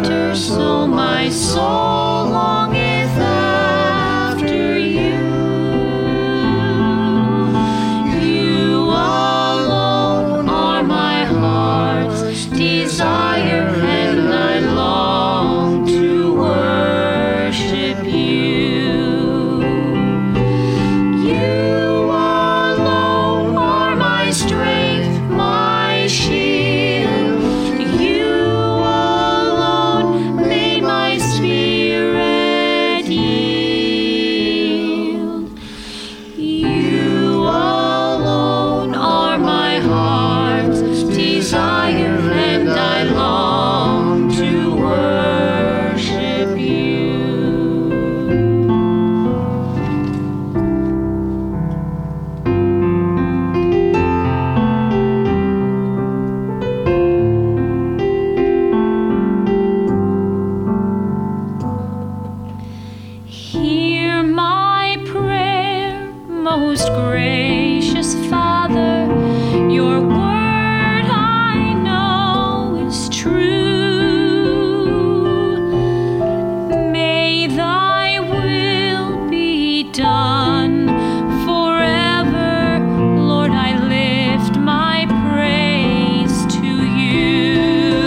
water, so my soul longeth after you. You alone are my heart's desire, and I long to worship you. You alone are my strength, my shield. You alone may my spirit yield. You alone are my heart's desire, and I long to worship you. Hear my prayer, most gracious Father. Your word I know is true. May thy will be done forever. Lord, I lift my praise to you.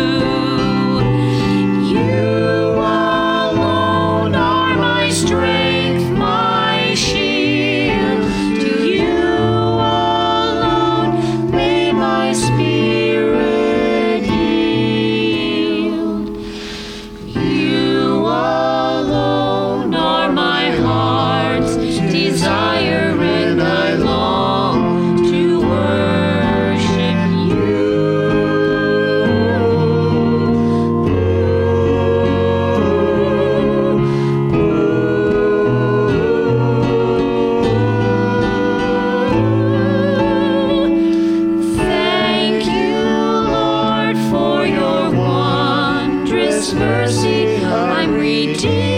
You alone are my strength, my shield. To you alone may my spirit yield. You alone are my heart's desire, and I long to worship you. Thank you, Lord, for your wondrous mercy. I'm redeemed.